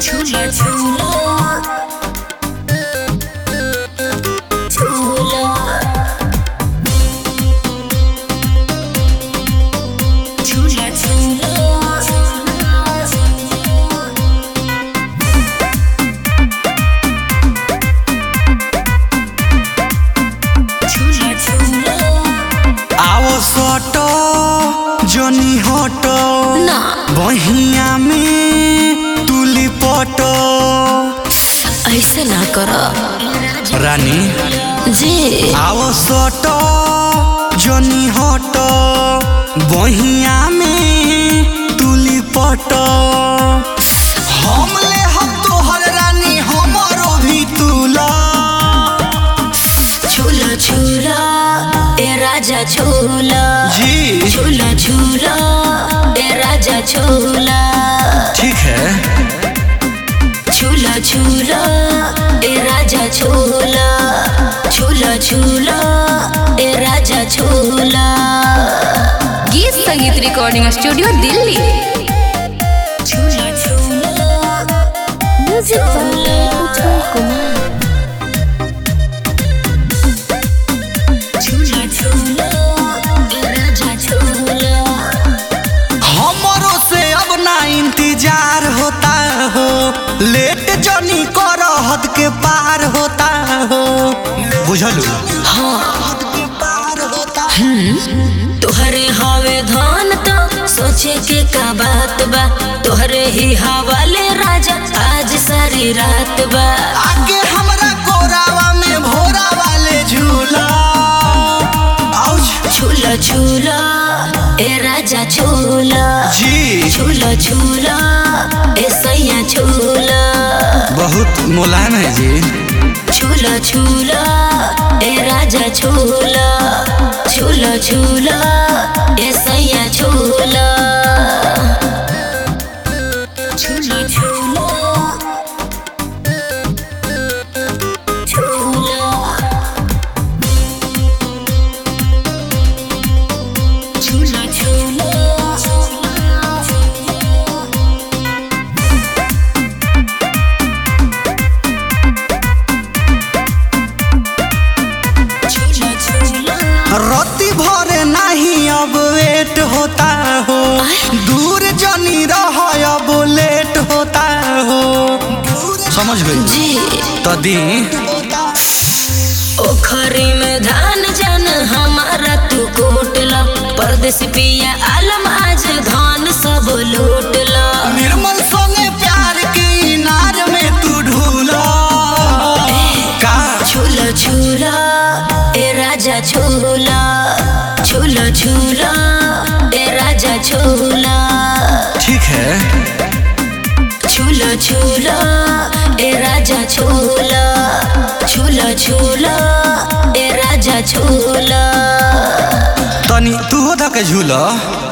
झूला झूला झूला झूला झूला आओ सोटो जोनी होटो ना बहिया में तुली पटो। ऐसे ना करो रानी जी। आओ सोटो जोनी होटो बहिया में तुली पटो। हम ले हम तोहर रानी हमरो भी तुला। झूला झूला ए राजा झूला जी झूला झूला ए राजा झूला। ठीक है। झूला झूला ए राजा झूला झूला झूला ए राजा झूला। गीत संगीत रिकॉर्डिंग स्टूडियो दिल्ली। झूला झूला म्यूजिक उज्जवल कुमार। झूला झूला ए राजा झूला। हमरो से अब ना इंतजार होता हो, लेट जनी करो हद के पार होता हो। बुझलू हद के पार होता। तोहरे हवे धन तो सोचे के का बात बा। तोहरे ही हवाले राजा आज सारी रात बा। आगे हमरा कोरावा में भोरा वाले झूला। झूला झूला ए राजा झूला जी झूला झूला ए सैया झूला। बहुत मुलायम है जी। झूला झूला ए राजा झूला झूला झूला ए सैया झूला। झूला झूला झूला झूला झूला। रत्ती भरे नहीं अब वेट होता हो, दूर जनी रह अब लेट होता हो। समझ गई जी तदी ओखरी में धान जन हमारा तू कोटला। परदेसी पिया आलम आज धान सब लूटला। निर्मल संगे प्यार के इनार में तू ढूला। का झूला झूला ए राजा झूला झूला झूला ए राजा झूला। ठीक है। झूला झूला ए राजा झूला झूला झूला ए राजा झूला। तनी तू हो धके झूला।